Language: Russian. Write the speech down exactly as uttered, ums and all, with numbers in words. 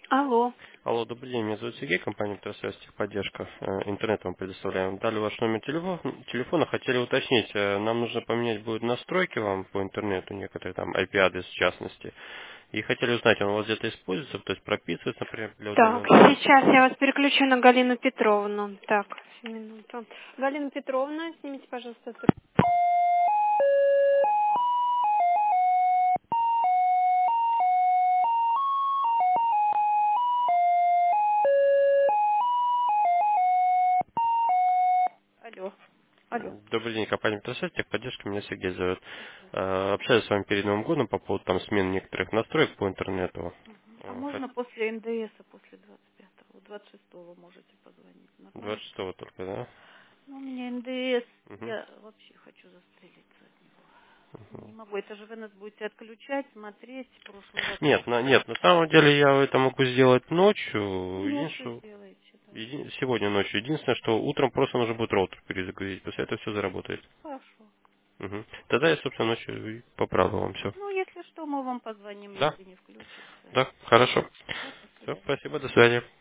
Алло. Алло, добрый день, меня зовут Сергей, компания Интерсвязь Техподдержка. Э, Интернет вам предоставляем. Дали ваш номер телефона, телефона, хотели уточнить, э, нам нужно поменять будет настройки вам по интернету, некоторые там ай пи-адрес в частности. И хотели узнать, он у вас где-то используется, то есть прописывается, например, для Так, удаления. сейчас я вас переключу на Галину Петровну. Так, минуту. Галина Петровна, снимите, пожалуйста, трубку. Алло. Алло. Добрый день, компания Интерсвязь Техподдержка, меня Сергей зовут. Э, Общаюсь с вами перед Новым годом по поводу там смены некоторых настроек по интернету. А Э, хот- можно после эн дэ эса, после двадцать пятого, двадцать шестого можете позвонить. Нормально? двадцать шестого только, да? Ну, у меня эн дэ эс, Мгм. я вообще хочу застрелиться от него. Не могу, это же вы нас будете отключать, смотреть. В прошлый раз Нет, на, нет, на самом деле я это могу сделать ночью. ночью Единственное, сделаете, да. еди- сегодня ночью. Единственное, что утром просто нужно будет роутер перезагрузить. После этого все заработает. Хорошо. Мгм. Тогда я, собственно, ночью и поправлю вам все. Ну, если что, мы вам позвоним, Да? если не включится. Да, хорошо. Да, до Все, свидания. спасибо, до свидания.